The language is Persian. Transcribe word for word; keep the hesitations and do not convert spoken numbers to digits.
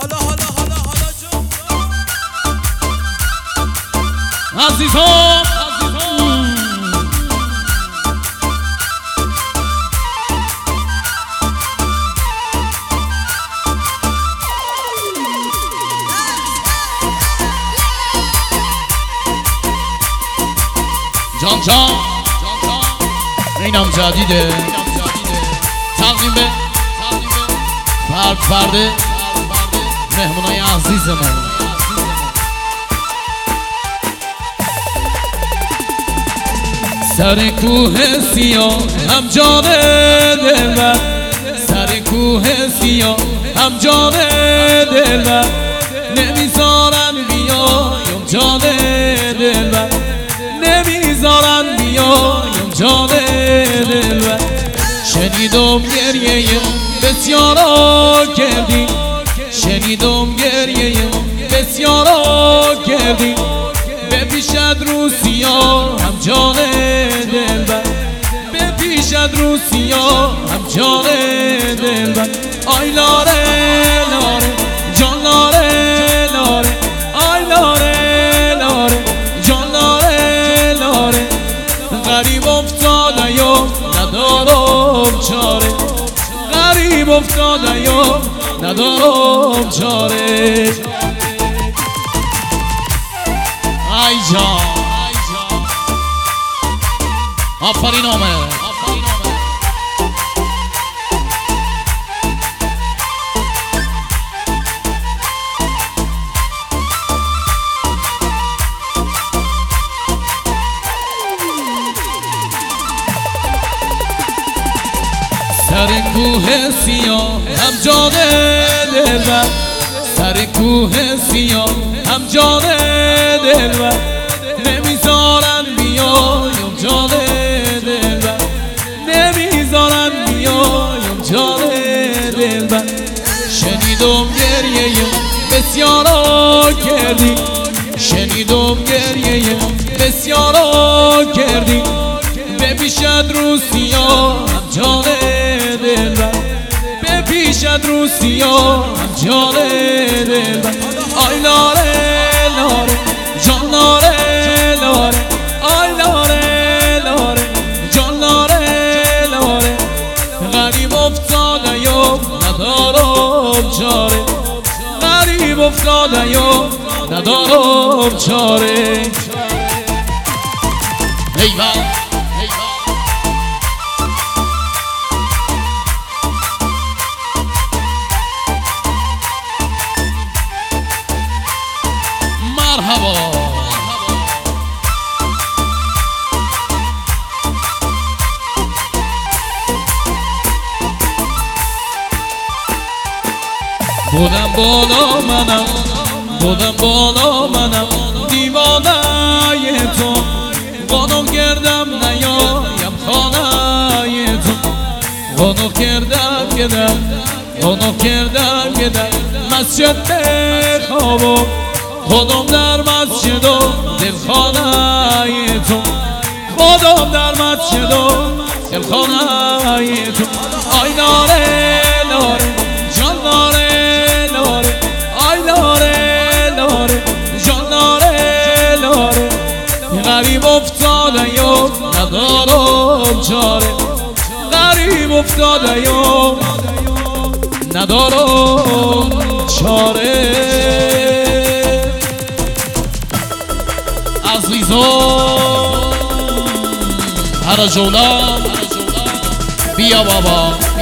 حالا حالا حالا حالا جون عزیزان جان جان اینم جدیده تقدیم به فرد فرده مهمونای عزیزمون سر کوه سیاه هم جان دلبر سر کوه سیاه هم جان دلبر نمیذارن بیایم جان دلبر نمیذارن بیایم جان دلبر شنیدم گریه بسیارا کردی شنیدم گریه بسیارا کردی به پیشت روسیا هم جان دلبر به پیشت روسیا هم جان دلبر آی لاره لاره جان لاره لاره آی لاره لاره جان لاره لاره غریب افتاده یا ندارم چاره غریب افتاده یا ندارم چاره ای جان آفرین آمد سر کوه سیاه هم جان دلبر سر کوه سیاه هم جان دلبر نمیذارن بیایم جان دلبر نمیذارن بیایم جان دلبر شنیدم گریه بسیارا کردی شنیدم گریه بسیارا کردی به پیشت روسیا هم جان دلبر به پیشت روسیا هم جان دلبر آی لاره لاره جان لاره لاره آی لاره لاره جان لاره لاره غریب افتاده یا ندارم چاره غریب افتاده یا ندارم چاره ایوان مرحبا بودم بالا منم بودم بالا منم دیوانه تو قانون کردم نیایم خانه تو قانون کردم کردم قانون کردم کردم مسجد بخوابم خودم در مسجد و دلخانه تو خودم در مسجد و دلخانه تو آی لاره لاره جان لاره لاره آی لاره لاره جان لاره لاره غریب افتاده یا ندارم چاره غریب افتاده یا ندارم چاره عزیزان هر جولان بیا بابا